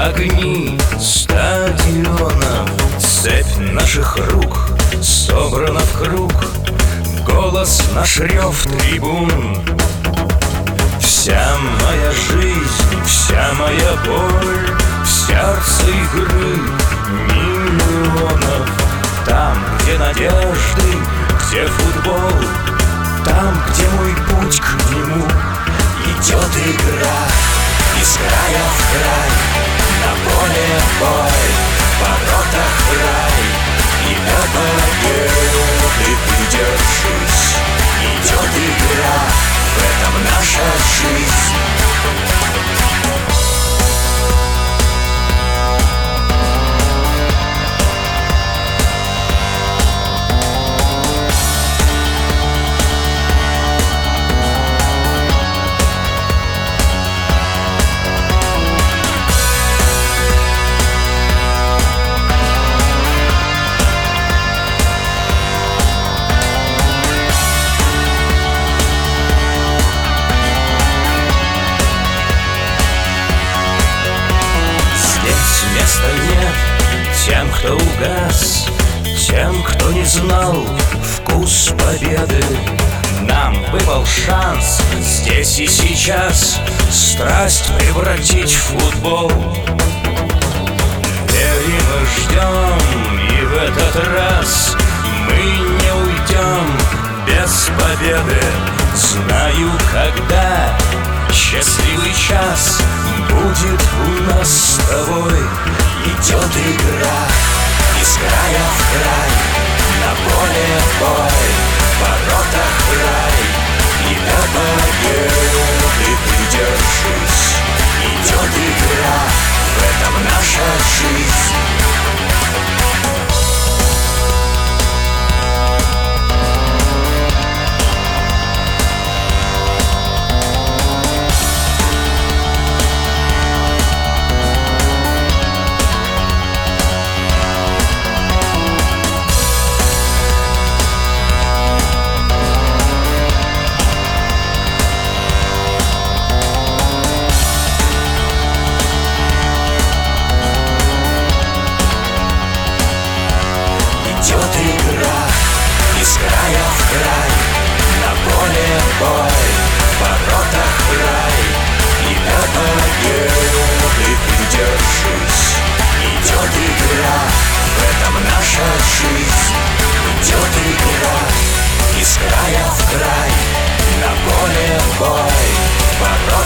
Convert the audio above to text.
огни стадионов, цепь наших рук собрана в круг, голос наш рев трибун. Вся моя жизнь, вся моя боль в сердце игры миллионов. Там, где надежды, где футбол, там, где мой путь к нему. Идет игра из края в край, на поле бой, в воротах рай. И до победы ты держись. Идет игра, в этом наша жизнь. Места нет тем, кто угас, тем, кто не знал вкус победы. Нам выпал шанс здесь и сейчас страсть превратить в футбол. Верим и ждем, и в этот раз мы не уйдем без победы. Знаю, когда счастливый час будет у нас с тобой. Идет игра из края в край, на поле бой, в воротах рай. И до победы ты держись. Идет игра, в этом наша жизнь. Идет игра из края в край, на поле бой, в воротах рай. И до победы ты держись. Идет игра, в этом наша жизнь. Идет игра из края в край, на поле бой, в воротах